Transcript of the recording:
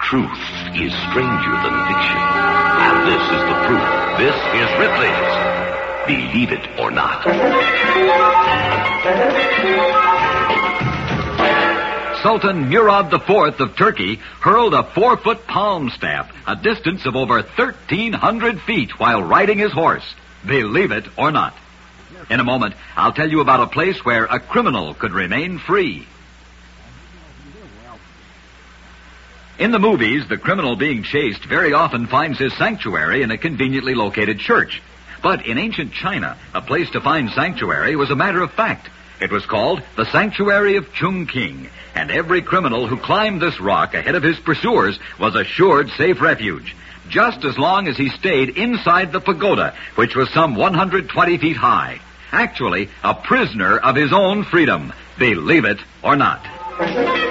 Truth is stranger than fiction. And this is the proof. This is Ripley's Believe It or Not. Sultan Murad IV of Turkey hurled a 4-foot palm staff a distance of over 1,300 feet while riding his horse. Believe it or not. In a moment, I'll tell you about a place where a criminal could remain free. In the movies, the criminal being chased very often finds his sanctuary in a conveniently located church. But in ancient China, a place to find sanctuary was a matter of fact. It was called the Sanctuary of Chungking, and every criminal who climbed this rock ahead of his pursuers was assured safe refuge, just as long as he stayed inside the pagoda, which was some 120 feet high. Actually, a prisoner of his own freedom. Believe it or not.